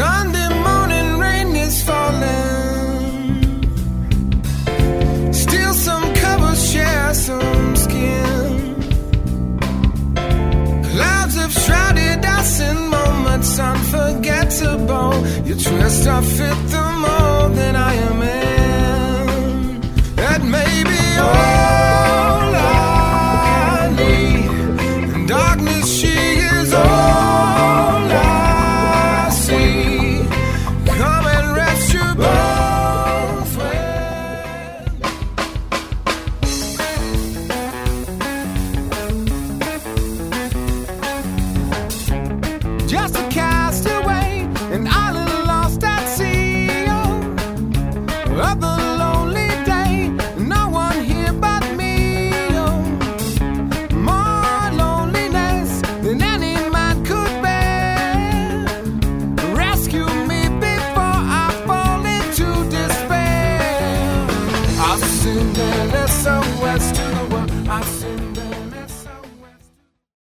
Sunday morning rain is falling. Steal some cover, share some skin. Clouds have shrouded us in moments unforgettable. You twist or fit the mold that I am in. That may be all I need. In darkness she is all I see. Come and rest your bones, friend. Just a castaway, an island lost at sea. Oh, of the lonely day, no one here but me. Oh, more loneliness than any man could bear. Rescue me before I fall into despair. I've seen the lesser west to the